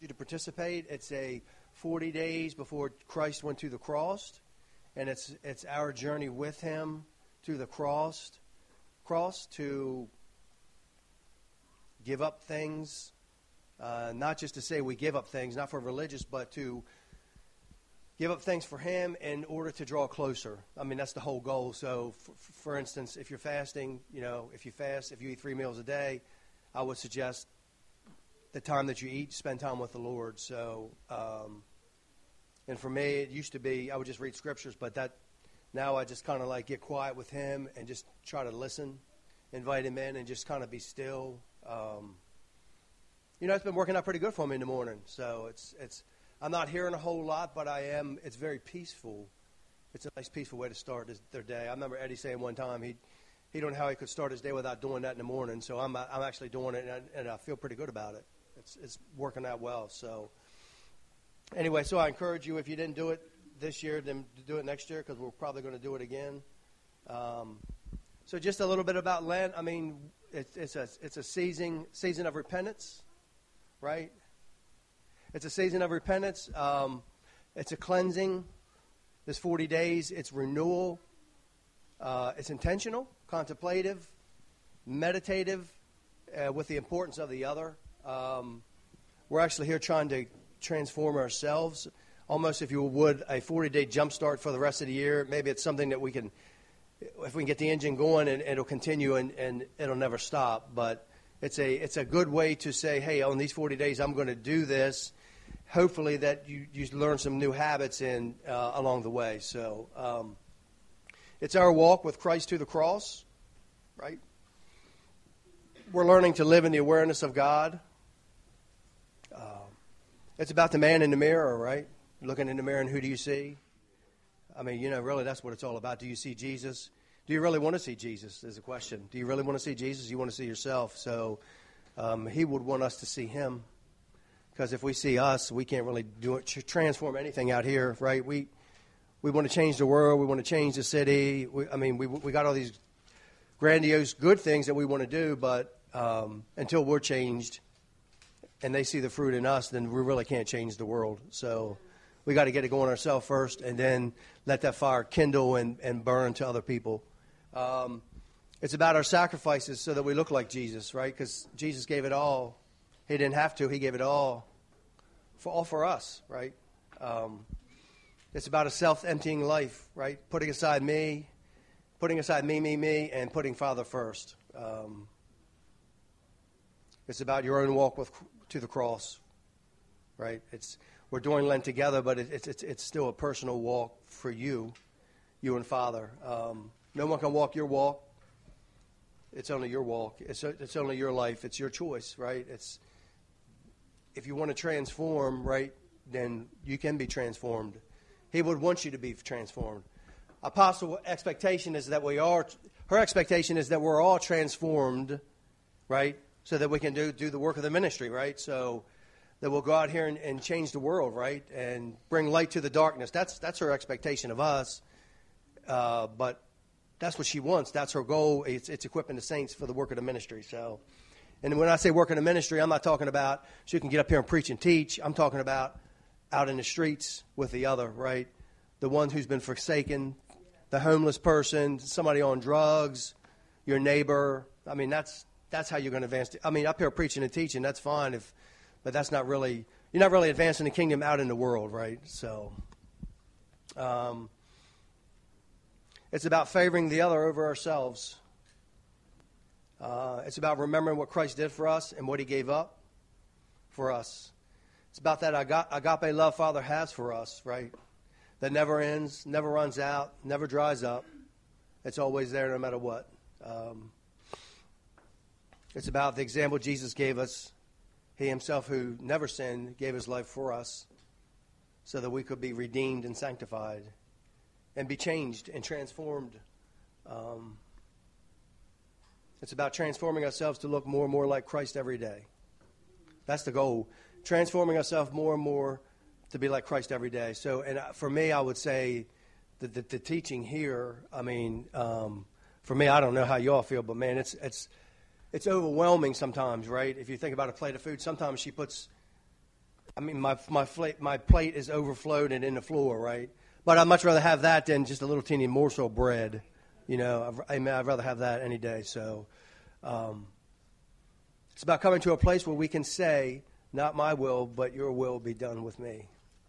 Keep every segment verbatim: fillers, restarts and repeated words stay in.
you to participate. It's a forty days before Christ went to the cross, and it's it's our journey with Him to the cross, cross to give up things, uh, not just to say we give up things, not for religious, but to give up things for Him in order to draw closer. I mean, that's the whole goal. So, for, for instance, if you're fasting, you know, if you fast, if you eat three meals a day, I would suggest the time that you eat, spend time with the Lord. So, um, and for me, it used to be I would just read scriptures, but that now I just kind of like get quiet with Him and just try to listen, invite Him in, and just kind of be still. Um, you know, it's been working out pretty good for me in the morning. So it's it's. I'm not hearing a whole lot, but I am. It's very peaceful. It's a nice, peaceful way to start this, their day. I remember Eddie saying one time he he don't know how he could start his day without doing that in the morning. So I'm I'm actually doing it, and I, and I feel pretty good about it. It's it's working out well. So anyway, so I encourage you, if you didn't do it this year, then to do it next year, because we're probably going to do it again. Um, so just a little bit about Lent. I mean, it's it's a it's a season season of repentance, right? It's a season of repentance. Um, it's a cleansing. This forty days, it's renewal. Uh, it's intentional, contemplative, meditative, uh, with the importance of the other. Um, we're actually here trying to transform ourselves, almost, if you would, a forty-day jumpstart for the rest of the year. Maybe it's something that we can, if we can get the engine going, and it'll continue and, and it'll never stop. But it's a it's a good way to say, hey, on these forty days, I'm going to do this. Hopefully that you, you learn some new habits in uh, along the way. So um, it's our walk with Christ to the cross, right? We're learning to live in the awareness of God. Uh, it's about the man in the mirror, right? Looking in the mirror, and who do you see? I mean, you know, really that's what it's all about. Do you see Jesus? Do you really want to see Jesus is the question. Do you really want to see Jesus? You want to see yourself. So um, He would want us to see Him. Because if we see us, we can't really do it, transform anything out here, right? We we want to change the world. We want to change the city. We, I mean, we we got all these grandiose good things that we want to do, but um, until we're changed and they see the fruit in us, then we really can't change the world. So we got to get it going ourselves first, and then let that fire kindle and, and burn to other people. Um, it's about our sacrifices so that we look like Jesus, right? Because Jesus gave it all. He didn't have to. He gave it all for all for us, right? Um, it's about a self-emptying life, right? Putting aside me, putting aside me, me, me, and putting Father first. Um, it's about your own walk with to the cross, right? It's we're doing Lent together, but it, it's it's it's still a personal walk for you, you and Father. Um, no one can walk your walk. It's only your walk. It's it's only your life. It's your choice, right? It's if you want to transform, right, then you can be transformed. He would want you to be transformed. Apostle expectation is that we are, her expectation is that we're all transformed, right, so that we can do, do the work of the ministry, right? So that we'll go out here and, and change the world, right, and bring light to the darkness. That's that's her expectation of us, uh, but that's what she wants. That's her goal. It's, it's equipping the saints for the work of the ministry, so... And when I say work in the ministry, I'm not talking about so you can get up here and preach and teach. I'm talking about out in the streets with the other, right? The one who's been forsaken, the homeless person, somebody on drugs, your neighbor. I mean, that's that's how you're going to advance. I mean, up here preaching and teaching, that's fine, if, but that's not really, you're not really advancing the kingdom out in the world, right? So um, it's about favoring the other over ourselves. Uh, it's about remembering what Christ did for us and what He gave up for us. It's about that agape love Father has for us, right? That never ends, never runs out, never dries up. It's always there no matter what. Um, it's about the example Jesus gave us. He Himself, who never sinned, gave His life for us so that we could be redeemed and sanctified and be changed and transformed. Um It's about transforming ourselves to look more and more like Christ every day. That's the goal. Transforming ourselves more and more to be like Christ every day. So, and for me, I would say that the, the teaching here, I mean, um, for me, I don't know how you all feel, but man, it's it's it's overwhelming sometimes, right? If you think about a plate of food, sometimes she puts I mean, my my plate my plate is overflowed and in the floor, right? But I'd much rather have that than just a little teeny morsel of bread. You know, I mean, I'd rather have that any day. So um, it's about coming to a place where we can say, not my will, but your will be done with me.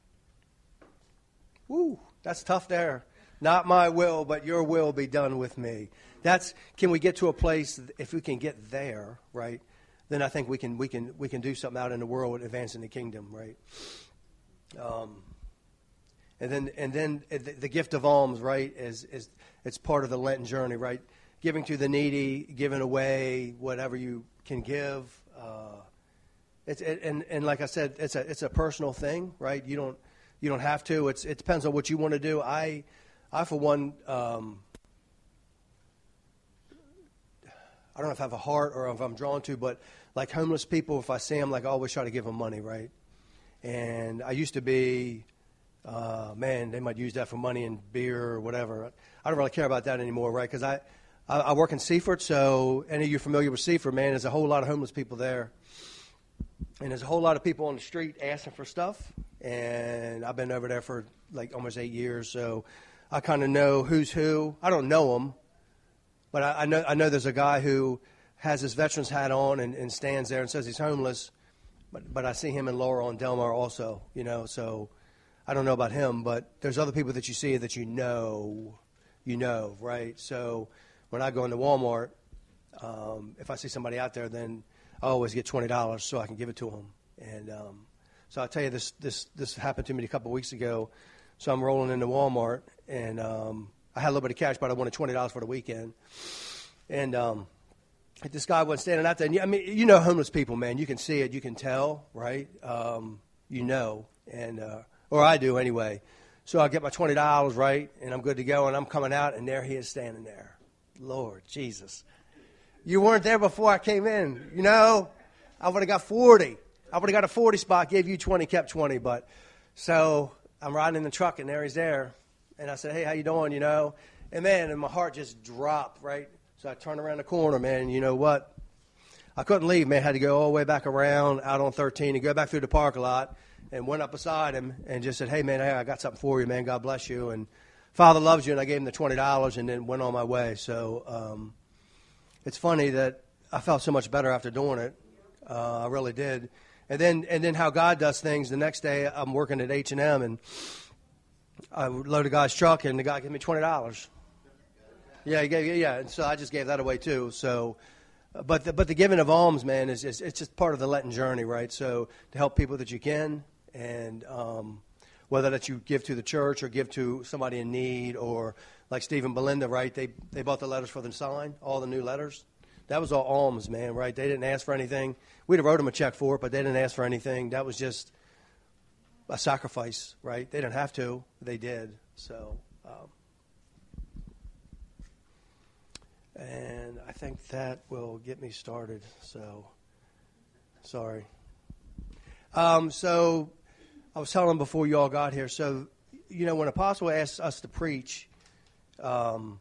Woo, that's tough there. Not my will, but your will be done with me. That's, can we get to a place, if we can get there, right, then I think we can we can we can do something out in the world advancing the kingdom, right? Um, and then and then the, the gift of alms, right, is is it's part of the Lenten journey, right? Giving to the needy, giving away whatever you can give. Uh, it's it, and and like I said, it's a it's a personal thing, right? You don't you don't have to. It's it depends on what you want to do. I I for one. Um, I don't know if I have a heart or if I'm drawn to, but like homeless people, if I see them, like I always try to give them money, right? And I used to be, uh, man, they might use that for money and beer or whatever. I don't really care about that anymore, right? Because I, I, I work in Seaford, so any of you familiar with Seaford, man, there's a whole lot of homeless people there. And there's a whole lot of people on the street asking for stuff. And I've been over there for like almost eight years, so I kind of know who's who. I don't know them. But I, I know I know there's a guy who has his veteran's hat on and, and stands there and says he's homeless. But but I see him in Laurel and Delmar also, you know. So I don't know about him, but there's other people that you see that you know, you know, right? So when I go into Walmart, um, if I see somebody out there, then I always get twenty dollars so I can give it to them. And um, so I'll tell you, this this this happened to me a couple of weeks ago. So I'm rolling into Walmart, and um, I had a little bit of cash, but I wanted twenty dollars for the weekend. And um, this guy was standing out there. And, I mean, you know homeless people, man. You can see it. You can tell, right? Um, you know. and uh, Or I do anyway. So I get my twenty dollars, right, and I'm good to go. And I'm coming out, and there he is standing there. Lord Jesus. You weren't there before I came in. You know, I would have got forty. I would have got a forty spot, gave you twenty, kept twenty. But so I'm riding in the truck, and there he's there. And I said, hey, how you doing, you know? And, man, and my heart just dropped, right? So I turned around the corner, man, and you know what? I couldn't leave, man. I had to go all the way back around out on thirteen and go back through the parking lot and went up beside him and just said, hey, man, hey, I got something for you, man. God bless you. And Father loves you. And I gave him the twenty dollars and then went on my way. So um, it's funny that I felt so much better after doing it. Uh, I really did. And then and then how God does things. The next day I'm working at H and M, and I loaded a guy's truck, and the guy gave me twenty dollars. Yeah, he gave, yeah, and so I just gave that away too. So, but the, but the giving of alms, man, is, is it's just part of the Lenten journey, right? So to help people that you can, and um, whether that you give to the church or give to somebody in need, or like Steve and Belinda, right? They they bought the letters for the sign, all the new letters. That was all alms, man, right? They didn't ask for anything. We'd have wrote them a check for it, but they didn't ask for anything. That was just a sacrifice, right? They didn't have to. They did. So, um, and I think that will get me started. So, sorry. Um, so, I was telling them before you all got here. So, you know, when Apostle asks us to preach, um,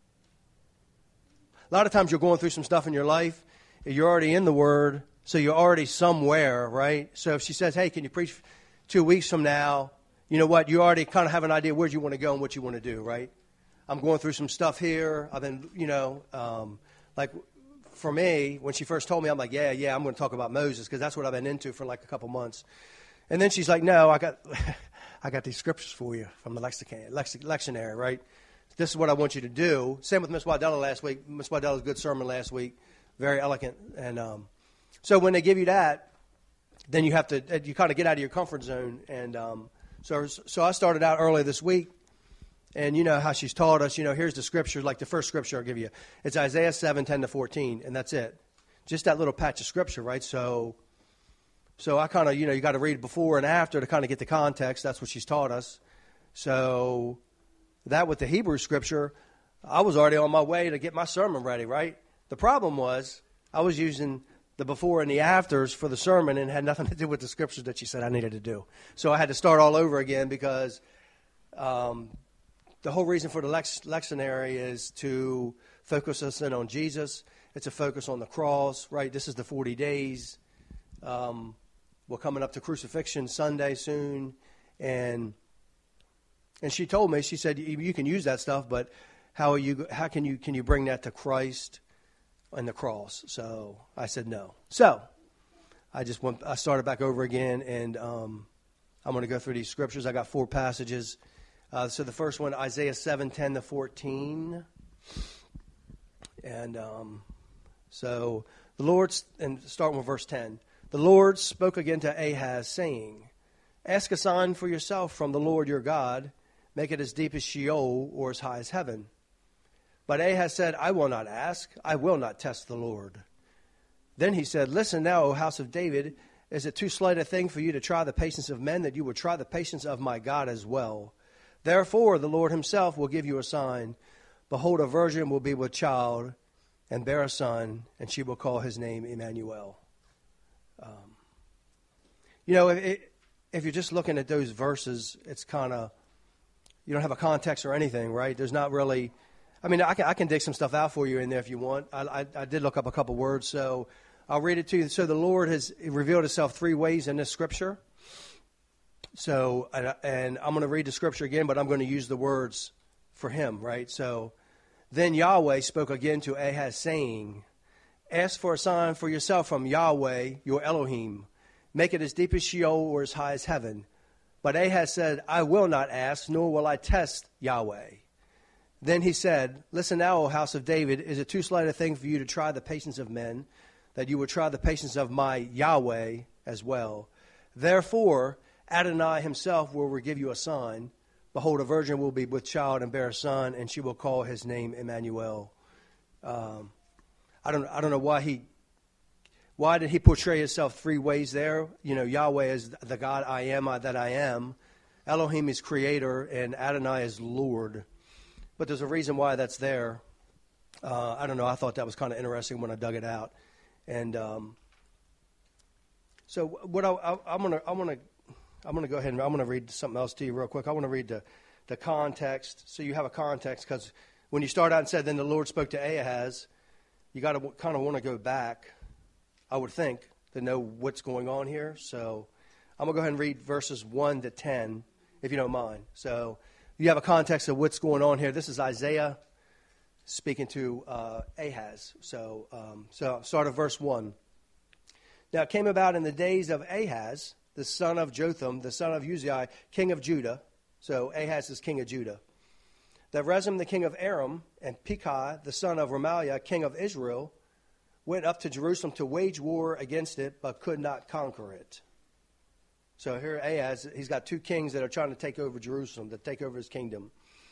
a lot of times you're going through some stuff in your life. You're already in the Word, so you're already somewhere, right? So if she says, hey, can you preach two weeks from now, you know what, you already kind of have an idea where you want to go and what you want to do, right? I'm going through some stuff here. I've been, you know, um, like for me, when she first told me, I'm like, yeah, yeah, I'm going to talk about Moses because that's what I've been into for like a couple months. And then she's like, no, I got I got these scriptures for you from the lexicon, lex- lectionary, right? This is what I want you to do. Same with Miss Waddella last week. Miss Waddella's good sermon last week, very eloquent. And um, so when they give you that, then you have to, you kind of get out of your comfort zone. And um, so so I started out early this week, and you know how she's taught us, you know, here's the scripture, like the first scripture I'll give you. It's Isaiah seven, ten to fourteen, and that's it. Just that little patch of scripture, right? So so I kind of, you know, you got to read before and after to kind of get the context. That's what she's taught us. So that with the Hebrew scripture, I was already on my way to get my sermon ready, right? The problem was I was using the before and the afters for the sermon, and it had nothing to do with the scriptures that she said I needed to do. So I had to start all over again because um, the whole reason for the lex- lectionary is to focus us in on Jesus. It's a focus on the cross, right? This is the forty days. Um, we're coming up to Crucifixion Sunday soon, and and she told me, she said, you, you can use that stuff, but how are you? How can you can you bring that to Christ and the cross? So I said no. So I just went. I started back over again, and um, I'm going to go through these scriptures. I got four passages. Uh, so the first one, Isaiah seven ten to fourteen, and um, so the Lord, and starting with verse ten. The Lord spoke again to Ahaz, saying, ask a sign for yourself from the Lord your God. Make it as deep as Sheol or as high as heaven. But Ahaz said, I will not ask. I will not test the Lord. Then he said, listen now, O house of David. Is it too slight a thing for you to try the patience of men, that you would try the patience of my God as well? Therefore the Lord himself will give you a sign. Behold, a virgin will be with child and bear a son, and she will call his name Emmanuel. Um, you know, if, if you're just looking at those verses, it's kind of, you don't have a context or anything, right? There's not really, I mean, I can, I can dig some stuff out for you in there if you want. I, I, I did look up a couple words, so I'll read it to you. So the Lord has revealed himself three ways in this scripture. So, and, and I'm going to read the scripture again, but I'm going to use the words for him, right? So, then Yahweh spoke again to Ahaz, saying, ask for a sign for yourself from Yahweh, your Elohim. Make it as deep as Sheol or as high as heaven. But Ahaz said, I will not ask, nor will I test Yahweh. Then he said, listen now, O house of David, is it too slight a thing for you to try the patience of men, that you would try the patience of my Yahweh as well? Therefore, Adonai himself will give you a sign. Behold, a virgin will be with child and bear a son, and she will call his name Emmanuel. Um, I don't, I don't know why he, why did he portray himself three ways there? You know, Yahweh is the God I am that I am. Elohim is creator, and Adonai is Lord. But there's a reason why that's there. Uh, I don't know. I thought that was kind of interesting when I dug it out. And um, so what I, I, I'm gonna, I'm gonna, I'm gonna go ahead and I'm gonna read something else to you real quick. I want to read the, the context, so you have a context, because when you start out and said, then the Lord spoke to Ahaz, you got to kind of want to go back, I would think, to know what's going on here. So I'm going to go ahead and read verses one to ten, if you don't mind. So you have a context of what's going on here. This is Isaiah speaking to uh, Ahaz. So, um, so start at verse one. Now it came about in the days of Ahaz, the son of Jotham, the son of Uzziah, king of Judah. So Ahaz is king of Judah. That Rezin, the king of Aram, and Pekah, the son of Remaliah, king of Israel, went up to Jerusalem to wage war against it, but could not conquer it. So here Ahaz, he's got two kings that are trying to take over Jerusalem, to take over his kingdom.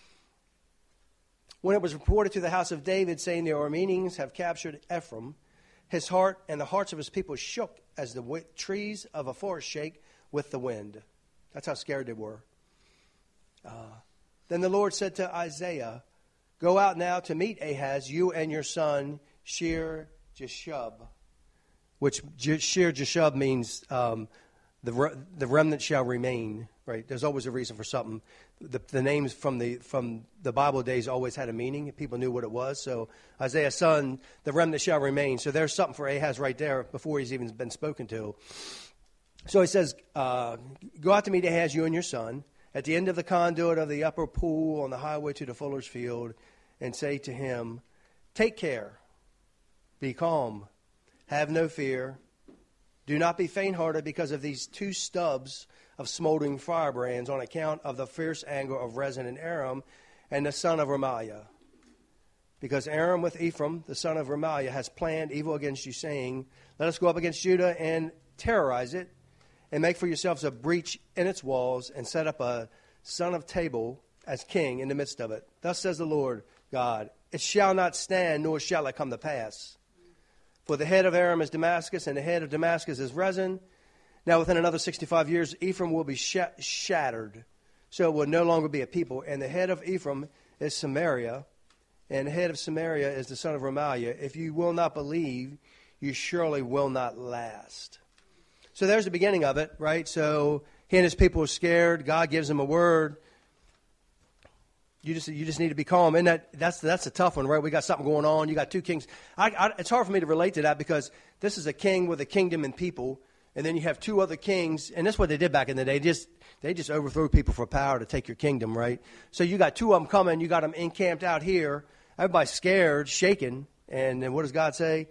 When it was reported to the house of David, saying the Arameans have captured Ephraim, his heart and the hearts of his people shook as the w- trees of a forest shake with the wind. That's how scared they were. Uh, then the Lord said to Isaiah, go out now to meet Ahaz, you and your son, Shear Jashub, which Shear Jashub means um, the the remnant shall remain. Right? There's always a reason for something. The, the names from the from the Bible days always had a meaning. People knew what it was. So Isaiah's son, the remnant shall remain. So there's something for Ahaz right there before he's even been spoken to. So he says, uh, go out to meet Ahaz, you and your son, at the end of the conduit of the upper pool on the highway to the fuller's field, and say to him, take care, be calm, have no fear, do not be faint-hearted because of these two stubs of smoldering firebrands on account of the fierce anger of Rezin and Aram and the son of Remaliah. Because Aram with Ephraim, the son of Remaliah, has planned evil against you, saying, let us go up against Judah and terrorize it, and make for yourselves a breach in its walls, and set up a son of Tabal as king in the midst of it. Thus says the Lord God, it shall not stand, nor shall it come to pass. For the head of Aram is Damascus, and the head of Damascus is Rezin. Now within another sixty-five years, Ephraim will be sh- shattered, so it will no longer be a people. And the head of Ephraim is Samaria, and the head of Samaria is the son of Remaliah. If you will not believe, you surely will not last. So there's the beginning of it, right? So he and his people are scared. God gives them a word. You just you just need to be calm. And that that's that's a tough one, right? We got something going on. You got two kings. I, I, it's hard for me to relate to that because this is a king with a kingdom and people. and then you have two other kings, and that's what they did back in the day. Just They just overthrew people for power to take your kingdom, right? So you got two of them coming. You got them encamped out here. Everybody's scared, shaking. And then what does God say?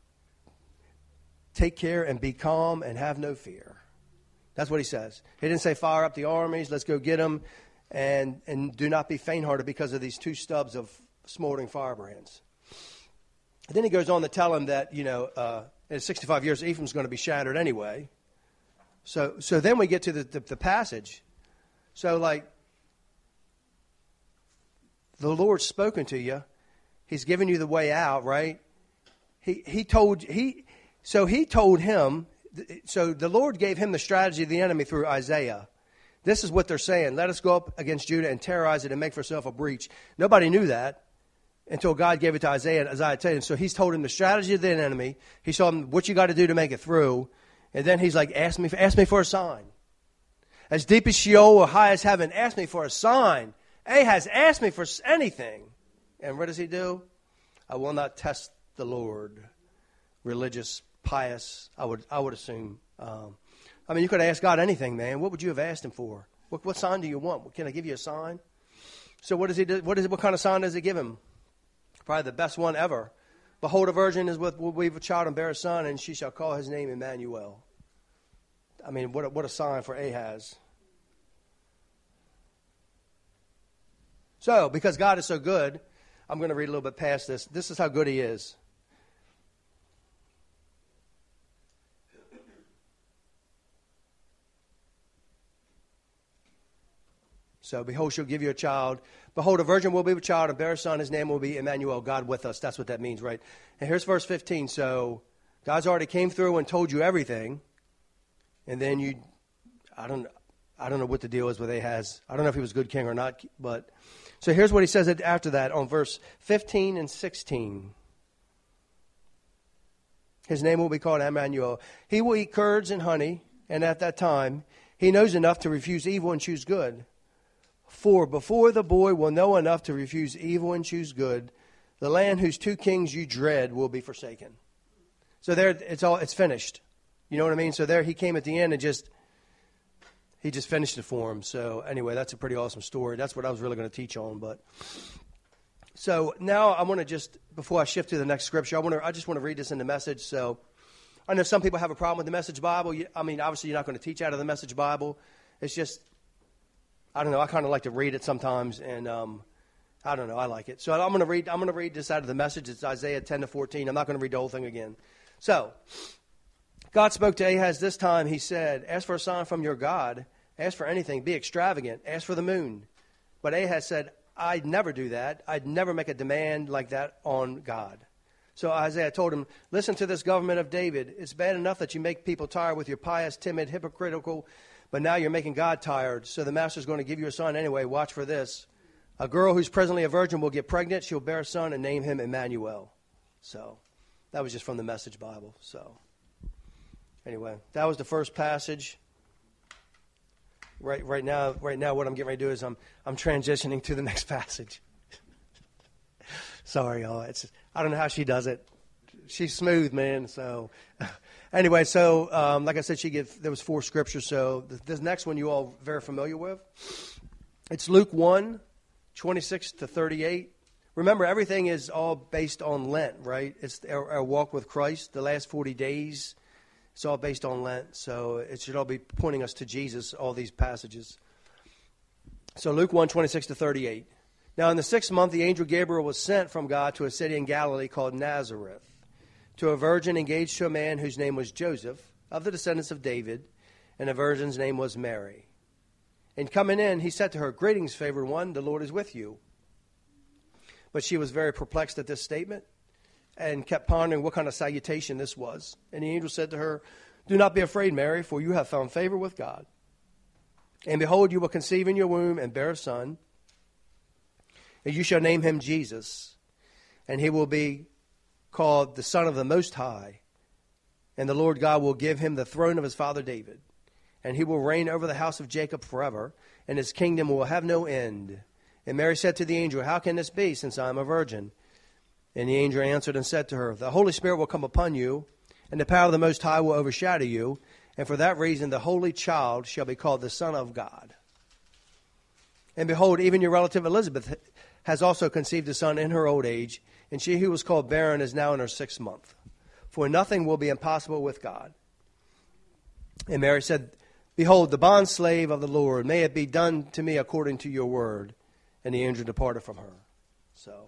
Take care and be calm and have no fear. That's what he says. He didn't say fire up the armies, let's go get them, and, and do not be faint-hearted because of these two stubs of smoldering firebrands. And then he goes on to tell him that, you know, uh, in sixty-five years, Ephraim's going to be shattered anyway. So so then we get to the, the, the passage. So, like, the Lord's spoken to you. He's given you the way out, right? He he told he so he told him. So the Lord gave him the strategy of the enemy through Isaiah. This is what they're saying: let us go up against Judah and terrorize it and make for ourselves a breach. Nobody knew that until God gave it to Isaiah. And Isaiah told him. So he's told him the strategy of the enemy. He told him what you got to do to make it through. And then he's like, ask me, ask me for a sign. As deep as Sheol or high as heaven, ask me for a sign. Ahaz asked me for anything. And what does he do? I will not test the Lord. Religious, pious, I would I would assume. Um, I mean, you could ask God anything, man. What would you have asked him for? What, what sign do you want? Can I give you a sign? So what does he do? What, is, what kind of sign does he give him? Probably the best one ever. Behold, a virgin is with will weave a child and bear a son, and she shall call his name Emmanuel. I mean, what a, what a sign for Ahaz. So, because God is so good, I'm going to read a little bit past this. This is how good he is. So, behold, she'll give you a child. Behold, a virgin will be with a child and bear a son. His name will be Emmanuel, God with us. That's what that means, right? And here's verse fifteen. So, God's already came through and told you everything. And then you, I don't, I don't know what the deal is with Ahaz. I don't know if he was a good king or not. But so here's what he says after that on verse fifteen and sixteen. His name will be called Emmanuel. He will eat curds and honey, and at that time he knows enough to refuse evil and choose good. For before the boy will know enough to refuse evil and choose good, the land whose two kings you dread will be forsaken. So there, it's all it's finished. You know what I mean? So there, he came at the end and just he just finished it for him. So anyway, that's a pretty awesome story. That's what I was really going to teach on. But so now I want to just before I shift to the next scripture, I want to I just want to read this in the Message. So I know some people have a problem with the Message Bible. I mean, obviously, you're not going to teach out of the Message Bible. It's just I don't know. I kind of like to read it sometimes, and um, I don't know. I like it. So I'm going to read. I'm going to read this out of the Message. It's Isaiah ten to fourteen. I'm not going to read the whole thing again. So God spoke to Ahaz this time. He said, "Ask for a sign from your God. Ask for anything. Be extravagant. Ask for the moon." But Ahaz said, "I'd never do that. I'd never make a demand like that on God." So Isaiah told him, "Listen to this government of David. It's bad enough that you make people tired with your pious, timid, hypocritical. But now you're making God tired, so the master's going to give you a son anyway. Watch for this. A girl who's presently a virgin will get pregnant. She'll bear a son and name him Emmanuel." So that was just from the Message Bible. So anyway, that was the first passage. Right, right now, right now, what I'm getting ready to do is I'm I'm transitioning to the next passage. Sorry, y'all. It's I don't know how she does it. She's smooth, man. So. Anyway, so um, like I said, she gave, there was four scriptures. So the, this next one you all very familiar with. It's Luke one, twenty-six to thirty-eight. Remember, everything is all based on Lent, right? It's our, our walk with Christ, the last forty days. It's all based on Lent. So it should all be pointing us to Jesus, all these passages. So Luke one, twenty-six to thirty-eight. Now in the sixth month, the angel Gabriel was sent from God to a city in Galilee called Nazareth, to a virgin engaged to a man whose name was Joseph, of the descendants of David, and the virgin's name was Mary. And coming in, he said to her, "Greetings, favored one, the Lord is with you." But she was very perplexed at this statement and kept pondering what kind of salutation this was. And the angel said to her, "Do not be afraid, Mary, for you have found favor with God. And behold, you will conceive in your womb and bear a son, and you shall name him Jesus, and he will be called the Son of the Most High, and the Lord God will give him the throne of his father David, and he will reign over the house of Jacob forever, and his kingdom will have no end." And Mary said to the angel, "How can this be, since I am a virgin?" And the angel answered and said to her, "The Holy Spirit will come upon you, and the power of the Most High will overshadow you, and for that reason the holy child shall be called the Son of God. And behold, even your relative Elizabeth has also conceived a son in her old age, and she who was called barren is now in her sixth month. For nothing will be impossible with God. And Mary said, Behold, the bondslave of the Lord, may it be done to me according to your word. And the angel departed from her. So,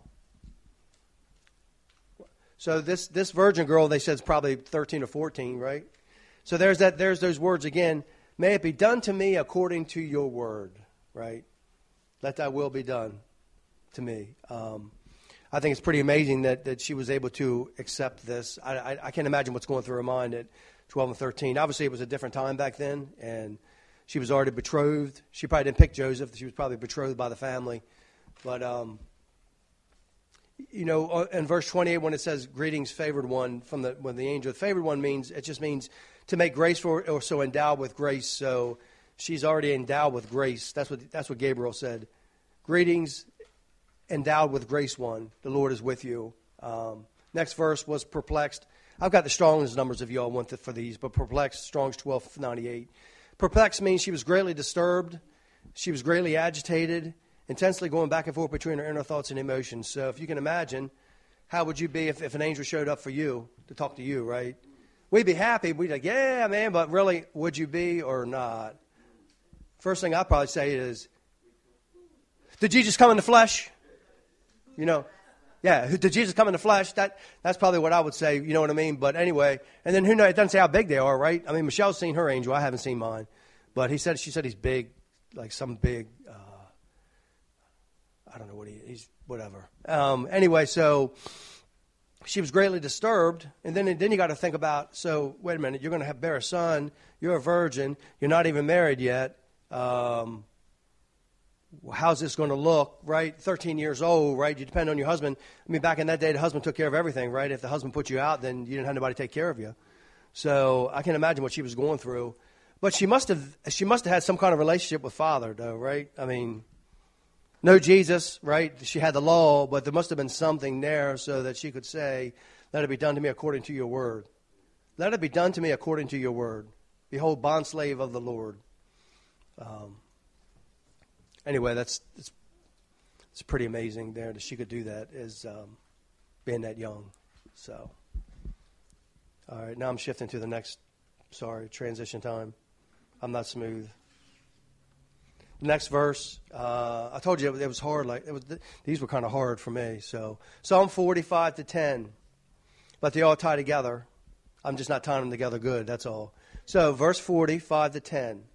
so this this virgin girl, they said, is probably thirteen or fourteen, right? So there's that. There's those words again. May it be done to me according to your word, right? Let thy will be done to me. Um, I think it's pretty amazing that, that she was able to accept this. I, I, I can't imagine what's going through her mind at twelve and thirteen. Obviously, it was a different time back then, and she was already betrothed. She probably didn't pick Joseph. She was probably betrothed by the family. But, um, you know, in verse twenty-eight, when it says, greetings, favored one, from the when the angel, the favored one means, it just means to make grace for, or so endowed with grace. So she's already endowed with grace. That's what that's what Gabriel said. Greetings, endowed with grace one. The Lord is with you. Um, next verse was perplexed. I've got the Strong's numbers if you all want for these, but perplexed, Strong's twelve ninety-eight. Perplexed means she was greatly disturbed. She was greatly agitated, intensely going back and forth between her inner thoughts and emotions. So if you can imagine, how would you be if, if an angel showed up for you to talk to you, right? We'd be happy. We'd be like, yeah, man, but really, would you be or not? First thing I'd probably say is, did Jesus come in the flesh? You know, yeah, did Jesus come in the flesh? That That's probably what I would say, you know what I mean? But anyway, and then who knows, it doesn't say how big they are, right? I mean, Michelle's seen her angel. I haven't seen mine. But he said, she said he's big, like some big, uh, I don't know what he is, he's whatever. Um, anyway, so she was greatly disturbed. And then, then you got to think about, so wait a minute, you're going to have bear a son. You're a virgin. You're not even married yet. Um How's this going to look, right? thirteen years old, right? You depend on your husband. I mean, back in that day, the husband took care of everything, right? If the husband put you out, then you didn't have anybody take care of you. So I can imagine what she was going through. But she must have she must have had some kind of relationship with Father, though, right? I mean, no Jesus, right? She had the law, but there must have been something there so that she could say, let it be done to me according to your word. Let it be done to me according to your word. Behold, bondslave of the Lord. Um Anyway, that's it's, it's pretty amazing there that she could do that as um, being that young. So, all right, now I'm shifting to the next, sorry, transition time. I'm not smooth. Next verse, uh, I told you it, it was hard. Like it was, these were kind of hard for me. So, Psalm forty-five to ten, but they all tie together. I'm just not tying them together good. That's all. So, verse forty-five to ten.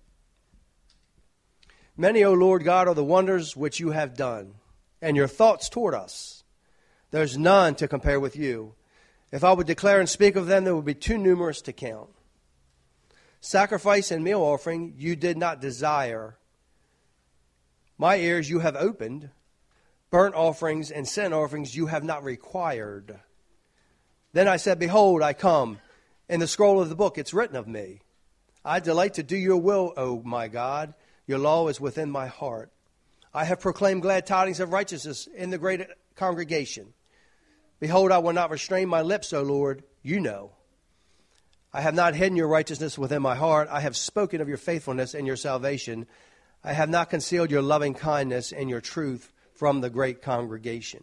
Many, O Lord God, are the wonders which you have done, and your thoughts toward us. There's none to compare with you. If I would declare and speak of them, they would be too numerous to count. Sacrifice and meal offering you did not desire. My ears you have opened. Burnt offerings and sin offerings you have not required. Then I said, Behold, I come. In the scroll of the book it's written of me. I delight to do your will, O my God. Your law is within my heart. I have proclaimed glad tidings of righteousness in the great congregation. Behold, I will not restrain my lips, O Lord. You know. I have not hidden your righteousness within my heart. I have spoken of your faithfulness and your salvation. I have not concealed your loving kindness and your truth from the great congregation.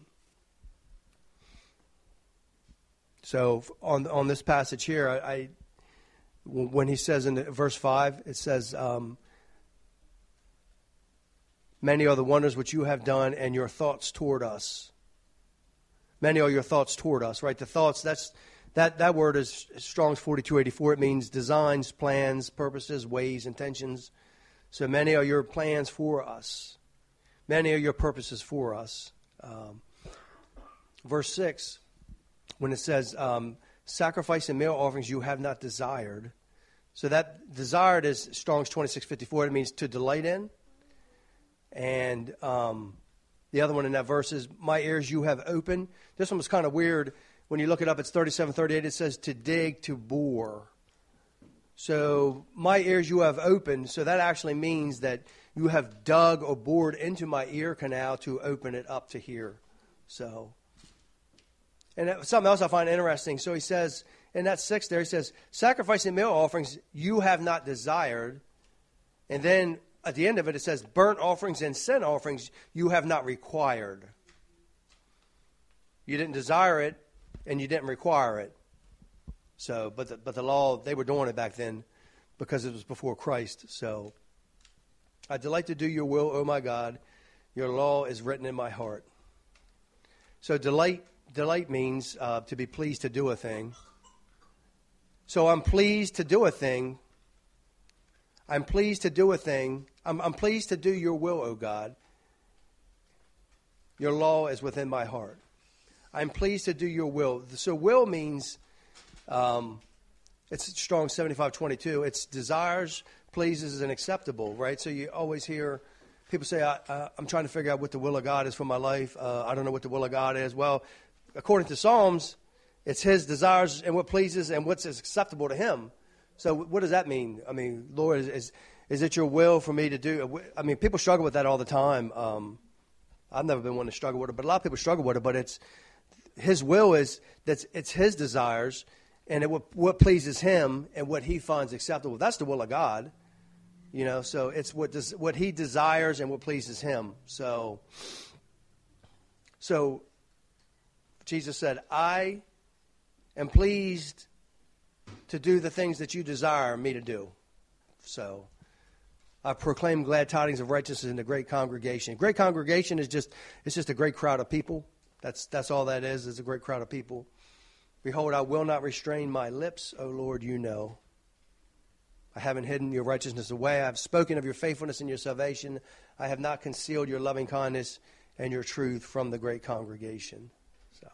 So on on this passage here, I, I when he says in verse five, it says, um, many are the wonders which you have done and your thoughts toward us. Many are your thoughts toward us, right? The thoughts, that's that, that word is Strong's forty-two eighty-four. It means designs, plans, purposes, ways, intentions. So many are your plans for us. Many are your purposes for us. Um, verse six, when it says, um, sacrifice and meal offerings you have not desired. So that desired is Strong's twenty-six fifty-four. It means to delight in. And um, the other one in that verse is, my ears you have opened. This one was kind of weird. When you look it up, it's thirty-seven thirty-eight. It says to dig, to bore. So my ears you have opened. So that actually means that you have dug or bored into my ear canal to open it up to hear. So, and something else I find interesting. So he says in that six there, he says, sacrifice and meal offerings you have not desired. And then at the end of it, it says, burnt offerings and sin offerings you have not required. You didn't desire it, and you didn't require it. So, but the, but the law, they were doing it back then because it was before Christ. So, I delight to do your will, O my God. Your law is written in my heart. So, delight delight means uh, to be pleased to do a thing. So, I'm pleased to do a thing. I'm pleased to do a thing. I'm, I'm pleased to do your will, O God. Your law is within my heart. I'm pleased to do your will. So will means, um, it's Strong seventy-five twenty-two. It's desires, pleases, and acceptable, right? So you always hear people say, I, uh, I'm trying to figure out what the will of God is for my life. Uh, I don't know what the will of God is. Well, according to Psalms, it's his desires and what pleases and what's acceptable to him. So what does that mean? I mean, Lord, is, is, is it your will for me to do? I mean, people struggle with that all the time. Um, I've never been one to struggle with it, but a lot of people struggle with it, but it's, his will is that it's his desires and it, what pleases him and what he finds acceptable. That's the will of God, you know. So it's what does, what he desires and what pleases him. So, so Jesus said, "I am pleased to do the things that you desire me to do." So, I proclaim glad tidings of righteousness in the great congregation. Great congregation is just it's just a great crowd of people. That's that's all that is, is a great crowd of people. Behold, I will not restrain my lips, O Lord, you know. I haven't hidden your righteousness away. I have spoken of your faithfulness and your salvation. I have not concealed your loving kindness and your truth from the great congregation. So,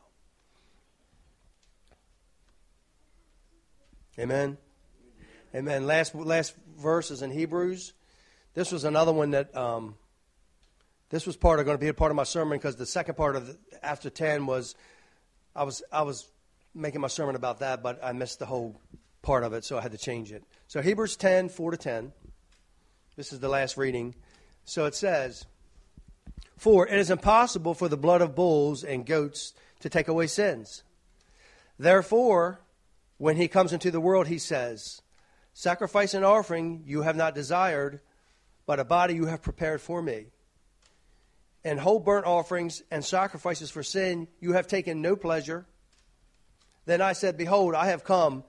amen. Amen. Last last verse is in Hebrews. This was another one that um, this was part of going to be a part of my sermon because the second part of the, after ten was I was I was making my sermon about that, but I missed the whole part of it, so I had to change it. So Hebrews ten, four to ten. This is the last reading. So it says, "For it is impossible for the blood of bulls and goats to take away sins. Therefore, when he comes into the world, he says, sacrifice and offering you have not desired, but a body you have prepared for me. And whole burnt offerings and sacrifices for sin you have taken no pleasure. Then I said, behold, I have come.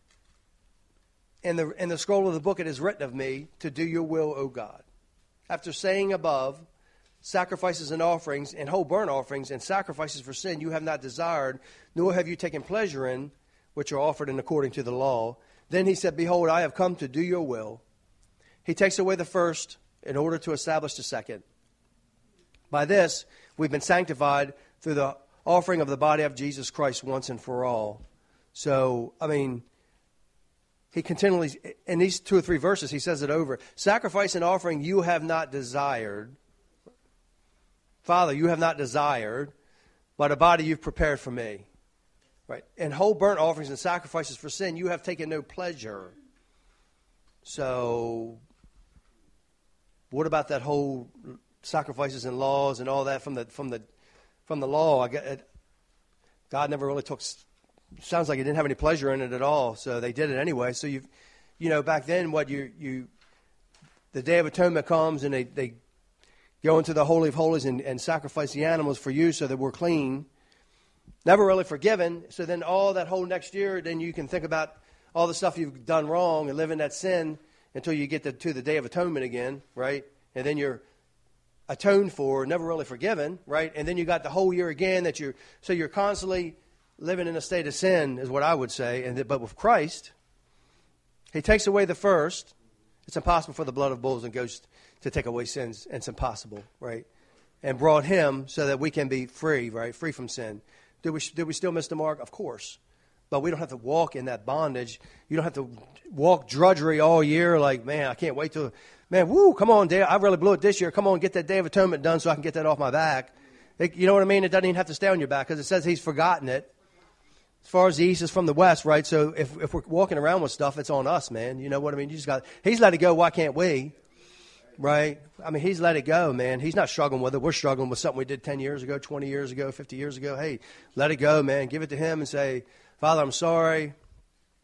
In the, in the scroll of the book it is written of me to do your will, O God. After saying above, sacrifices and offerings and whole burnt offerings and sacrifices for sin you have not desired, nor have you taken pleasure in, which are offered in according to the law. Then he said, behold, I have come to do your will. He takes away the first in order to establish the second. By this, we've been sanctified through the offering of the body of Jesus Christ once and for all. So, I mean, he continually, in these two or three verses, he says it over. Sacrifice and offering you have not desired. Father, you have not desired, but a body you've prepared for me. Right? And whole burnt offerings and sacrifices for sin you have taken no pleasure. So, what about that whole sacrifices and laws and all that from the from the from the law? I get, God never really took. Sounds like He didn't have any pleasure in it at all. So they did it anyway. So you, you know, back then, what you you, the Day of Atonement comes and they they go into the Holy of Holies and, and sacrifice the animals for you so that we're clean. Never really forgiven. So then all that whole next year, then you can think about all the stuff you've done wrong and live in that sin until you get to, to the Day of Atonement again, right? And then you're atoned for, never really forgiven, right? And then you got the whole year again that you're, so you're constantly living in a state of sin is what I would say. And But with Christ, He takes away the first. It's impossible for the blood of bulls and goats to take away sins. And it's impossible, right? And brought Him so that we can be free, right? Free from sin. Did we, did we still miss the mark? Of course. But we don't have to walk in that bondage. You don't have to walk drudgery all year like, man, I can't wait till, man, woo, come on, Dave, I really blew it this year. Come on, get that Day of Atonement done so I can get that off my back. It, you know what I mean? It doesn't even have to stay on your back because it says He's forgotten it. As far as the east is from the west, right? So if, if we're walking around with stuff, it's on us, man. You know what I mean? You just got, He's let it go. Why can't we? Right? I mean, He's let it go, man. He's not struggling with it. We're struggling with something we did ten years ago, twenty years ago, fifty years ago. Hey, let it go, man. Give it to Him and say, Father, I'm sorry.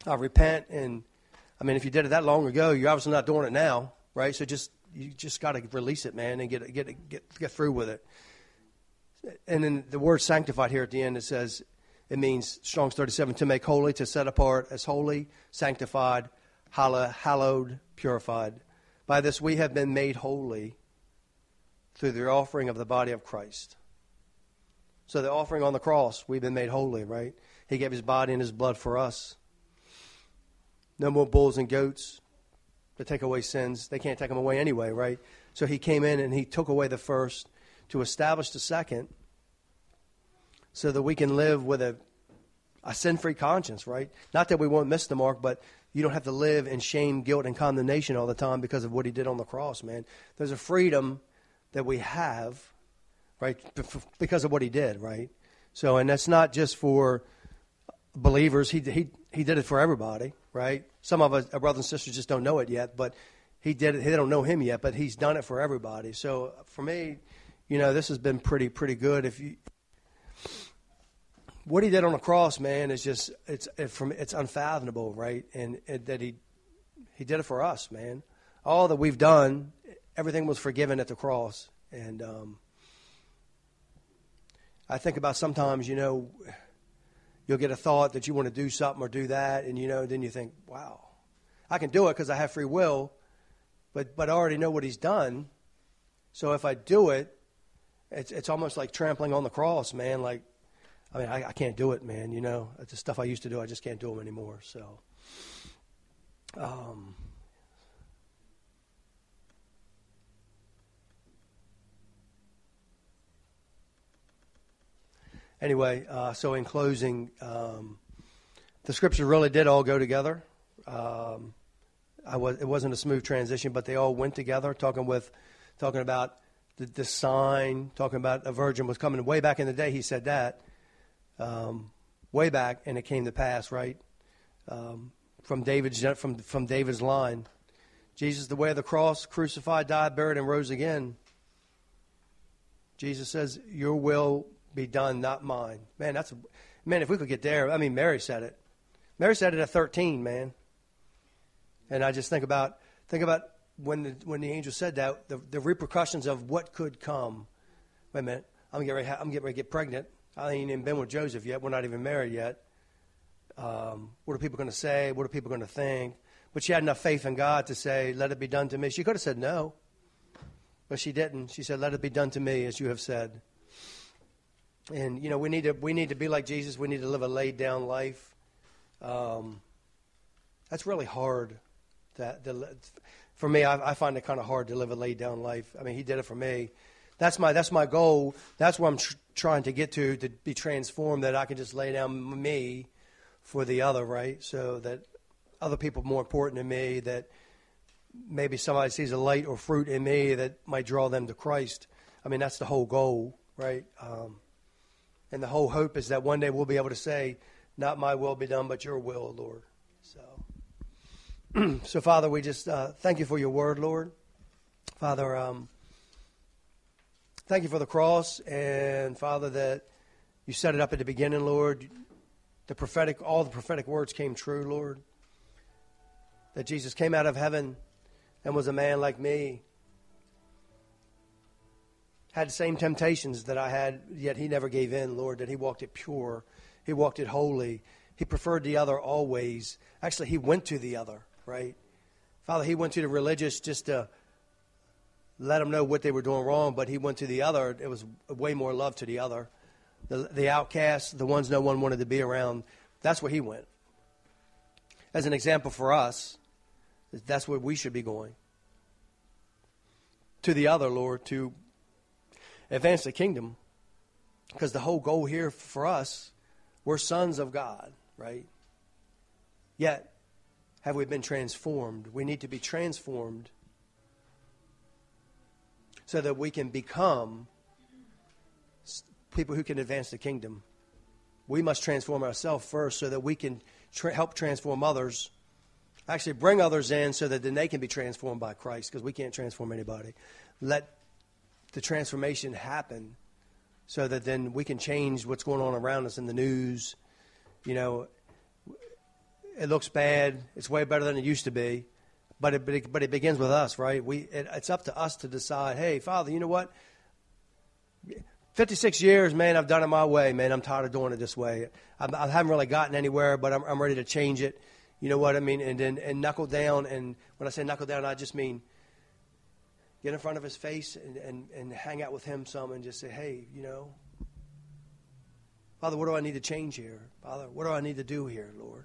uh, repent. And, I mean, if you did it that long ago, you're obviously not doing it now, right? So just you just got to release it, man, and get get get get through with it. And then the word sanctified here at the end, it says, it means, Strong's thirty-seven, to make holy, to set apart as holy, sanctified, hallowed, purified. By this we have been made holy through the offering of the body of Christ. So the offering on the cross, we've been made holy, right? He gave his body and his blood for us. No more bulls and goats to take away sins. They can't take them away anyway, right? So he came in and he took away the first to establish the second, so that we can live with a, a sin-free conscience, right? Not that we won't miss the mark, but you don't have to live in shame, guilt, and condemnation all the time because of what he did on the cross, man. There's a freedom that we have, right, because of what he did, right? So, and that's not just for believers. He he he did it for everybody, right? Some of us, our brothers and sisters, just don't know it yet, but he did it. They don't know him yet, but he's done it for everybody. So, for me, you know, this has been pretty pretty good. If you What he did on the cross, man, is just, it's it from it's unfathomable, right? And it, that he he did it for us, man. All that we've done, everything was forgiven at the cross. And um, I think about sometimes, you know, you'll get a thought that you want to do something or do that, and, you know, then you think, wow, I can do it because I have free will, but but I already know what he's done. So if I do it, it's it's almost like trampling on the cross, man, like, I mean, I, I can't do it, man, you know. It's the stuff I used to do. I just can't do them anymore. So, um, anyway, uh, so in closing, um, the scriptures really did all go together. Um, I was, it wasn't a smooth transition, but they all went together, talking with, talking about the, the sign, talking about a virgin was coming. Way back in the day, he said that. Um, way back, and it came to pass, right? Um, from David's from from David's line, Jesus, the way of the cross, crucified, died, buried, and rose again. Jesus says, "Your will be done, not mine." Man, that's a, man. If we could get there, I mean, Mary said it. Mary said it at thirteen, man. And I just think about think about when the when the angel said that, the, the repercussions of what could come. Wait a minute, I'm getting ready, I'm getting ready to get pregnant. I ain't even been with Joseph yet. We're not even married yet. Um, what are people going to say? What are people going to think? But she had enough faith in God to say, let it be done to me. She could have said no, but she didn't. She said, let it be done to me as you have said. And, you know, we need to we need to be like Jesus. We need to live a laid down life. Um, that's really hard. That, to, for me, I, I find it kind of hard to live a laid down life. I mean, he did it for me. That's my that's my goal. That's what I'm tr- trying to get to, to be transformed, that I can just lay down me for the other, right? So that other people are more important to me, that maybe somebody sees a light or fruit in me that might draw them to Christ. I mean, that's the whole goal, right? Um, and the whole hope is that one day we'll be able to say, not my will be done, but your will, Lord. So, so Father, we just uh, thank you for your word, Lord. Father, um, thank you for the cross, and Father, that you set it up at the beginning, Lord. The prophetic, all the prophetic words came true, Lord. That Jesus came out of heaven and was a man like me. Had the same temptations that I had, yet he never gave in, Lord. That he walked it pure. He walked it holy. He preferred the other always. Actually, he went to the other, right? Father, he went to the religious just to let them know what they were doing wrong, but he went to the other. It was way more love to the other. The, the outcasts, the ones no one wanted to be around, that's where he went. As an example for us, that's where we should be going. To the other, Lord, to advance the kingdom. Because the whole goal here for us, we're sons of God, right? Yet, have we been transformed? We need to be transformed so that we can become people who can advance the kingdom. We must transform ourselves first so that we can tra- help transform others. Actually, bring others in so that then they can be transformed by Christ, because we can't transform anybody. Let the transformation happen so that then we can change what's going on around us in the news. You know, it looks bad. It's way better than it used to be. But it, but it, but it begins with us, right? We it, it's up to us to decide, hey, Father, you know what? fifty-six years, man, I've done it my way, man. I'm tired of doing it this way. I, I haven't really gotten anywhere, but I'm, I'm ready to change it. You know what I mean? And then and knuckle down. And when I say knuckle down, I just mean get in front of his face and, and, and hang out with him some and just say, hey, you know, Father, what do I need to change here? Father, what do I need to do here, Lord?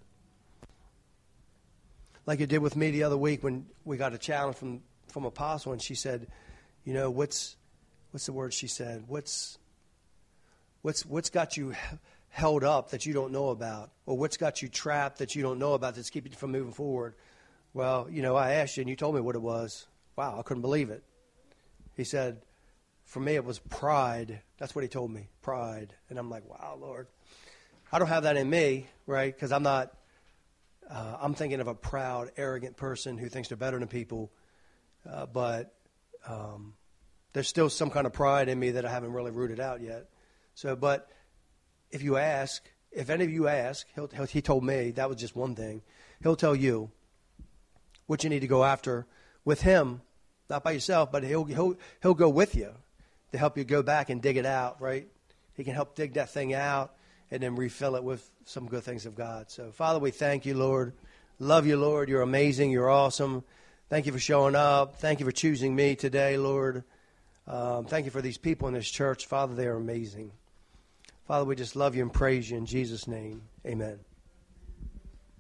Like you did with me the other week when we got a challenge from, from Apostle, and she said, you know, what's what's the word she said? What's what's what's got you held up that you don't know about? Or what's got you trapped that you don't know about that's keeping you from moving forward? Well, you know, I asked you and you told me what it was. Wow, I couldn't believe it. He said, for me it was pride. That's what he told me, pride. And I'm like, wow, Lord. I don't have that in me, right? Because I'm not, uh, I'm thinking of a proud, arrogant person who thinks they're better than people. Uh, but um, there's still some kind of pride in me that I haven't really rooted out yet. So, but if you ask, if any of you ask, he'll, he'll, he told me that was just one thing. He'll tell you what you need to go after with him, not by yourself, but he'll he'll he'll go with you to help you go back and dig it out, right? He can help dig that thing out and then refill it with some good things of God. So, Father, we thank you, Lord. Love you, Lord. You're amazing. You're awesome. Thank you for showing up. Thank you for choosing me today, Lord. Um, thank you for these people in this church. Father, they are amazing. Father, we just love you and praise you in Jesus' name. Amen.